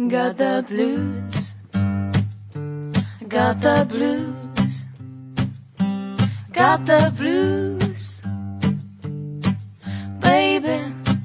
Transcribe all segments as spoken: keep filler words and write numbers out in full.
Got the blues, got the blues, got the blues, baby.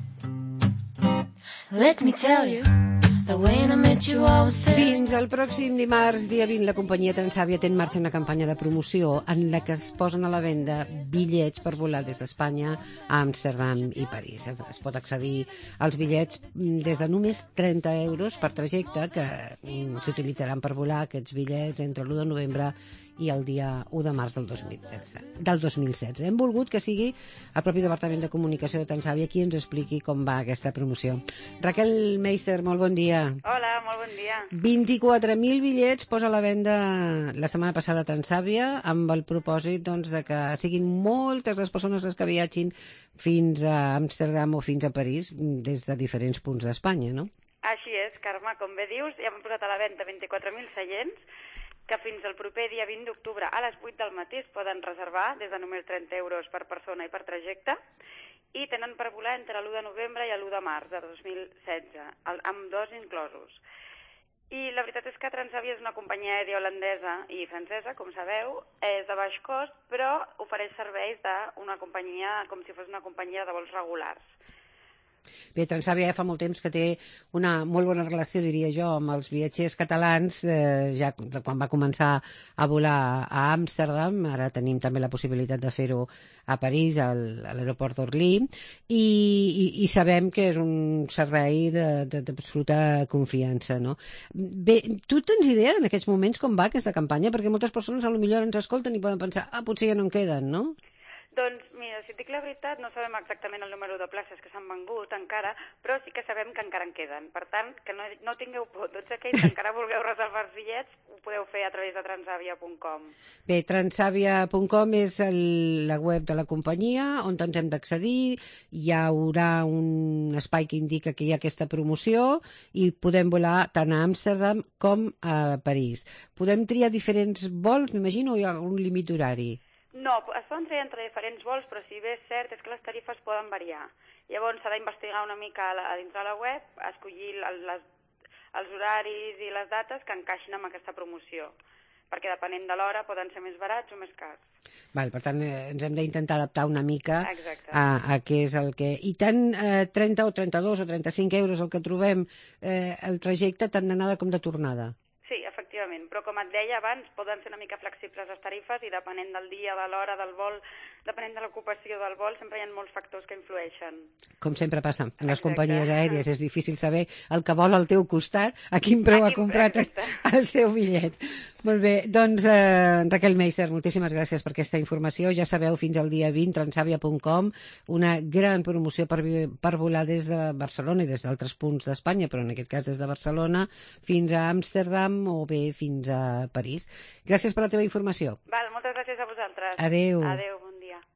Let me tell you, the way I met you I was telling. Fins al pròxim dimarts, dia vint, la companyia Transavia té en marxa una campanya de promoció en la que es posen a la venda bitllets per volar des d'Espanya a Amsterdam i París. Es pot accedir als bitllets des de només trenta euros per trajecte, que s'utilitzaran per volar aquests bitllets entre l'u de novembre i el dia u de març del dos mil setze. Del dos mil setze. Hem volgut que sigui el propi Departament de Comunicació de Transavia qui ens expliqui com va aquesta promoció. Raquel Meister, molt bon dia. Hola, molt bon dia. vint-i-quatre mil bitllets posa a la venda la setmana passada a Transavia amb el propòsit doncs, de que siguin moltes les persones les que viatgin fins a Amsterdam o fins a París des de diferents punts d'Espanya, no? Així és, Carme, com bé dius, ja hem posat a la venda vint-i-quatre mil seients que fins al proper dia vint d'octubre a les vuit del matí es poden reservar des de només trenta euros per persona i per trajecte i tenen per volar entre l'u de novembre i l'u de març de dos mil setze, amb dos inclosos. I la veritat és que Transavia és una companyia aèria holandesa i francesa, com sabeu, és de baix cost, però ofereix serveis d'una companyia com si fos una companyia de vols regulars. Bé, Transavia ja fa molt temps que té una molt bona relació, diria jo, amb els viatgers catalans, eh, ja quan va començar a volar a Amsterdam, ara tenim també la possibilitat de fer-ho a París, al, a l'aeroport d'Orly, i, i, i sabem que és un servei d'absoluta confiança, no? Bé, tu tens idea en aquests moments com va aquesta campanya? Perquè moltes persones potser ens escolten i poden pensar, ah, potser ja no en queden, no? Doncs, mira, si et dic la veritat, no sabem exactament el número de places que s'han vengut encara, però sí que sabem que encara en queden. Per tant, que no, no tingueu por. Tots aquells que encara vulgueu reservar els bitllets ho podeu fer a través de transavia punt com. Bé, transavia punt com és el, la web de la companyia on ens hem d'accedir. Hi haurà un espai que indica que hi ha aquesta promoció i podem volar tant a Amsterdam com a París. Podem triar diferents vols, m'imagino, o hi ha un límit horari? No, es poden triar entre diferents vols, però si bé és cert és que les tarifes poden variar. Llavors s'ha d'investigar una mica a, la, a dintre de la web, escollir el, les, els horaris i les dates que encaixin amb aquesta promoció, perquè depenent de l'hora poden ser més barats o més cars. Val, per tant, eh, ens hem d'intentar adaptar una mica Exacte. a, a què és el que... I tant eh, trenta o trenta-dos o trenta-cinc euros el que trobem eh, el trajecte tant d'anada com de tornada. Sí, efectivament, però com et deia abans, poden ser una mica flexibles les tarifes i depenent del dia, de l'hora del vol, depenent de l'ocupació del vol, sempre hi ha molts factors que influeixen. Com sempre passa en les Exacte. companyies aèries, és difícil saber el que vol al teu costat, a quin preu A ha quin comprat preu, el seu bitllet. Molt bé, doncs eh, Raquel Meister, moltíssimes gràcies per aquesta informació. Ja sabeu, fins al dia vint, transavia punt com, una gran promoció per, per volar des de Barcelona i des d'altres punts d'Espanya, però en aquest cas des de Barcelona fins a Amsterdam o bé fins a París. Gràcies per la teva informació. Val, moltes gràcies a vosaltres. Adéu. Adéu.